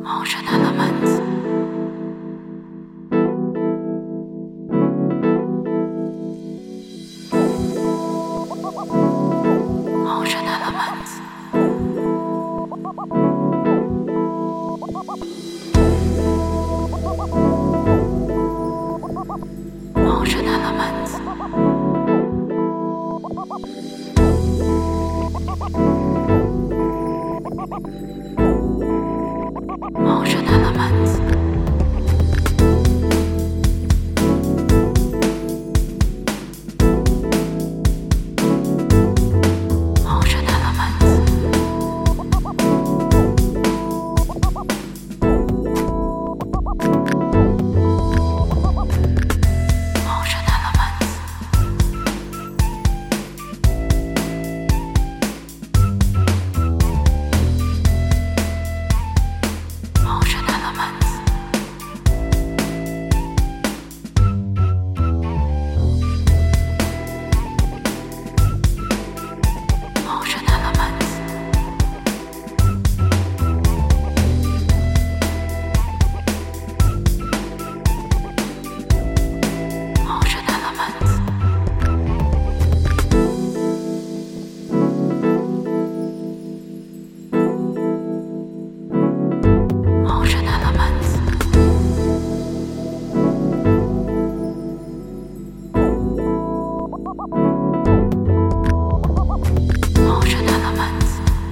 Ocean elements. Ocean elements. Ocean elements. Ocean elements. Ocean elements. Ocean elements. Ocean elements. Ocean elements. Ocean elements. Ocean elements. Ocean elements.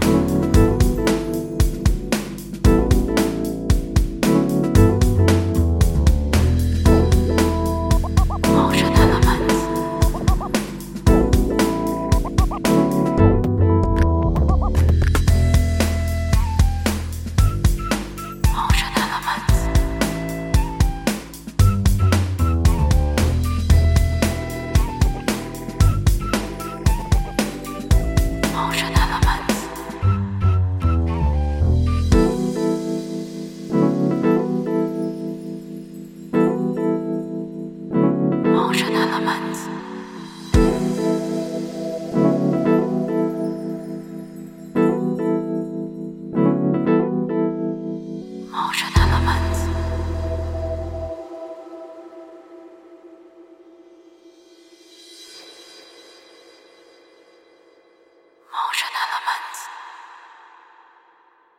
Ocean elements. Ocean elements. Ocean elements. Ocean elements.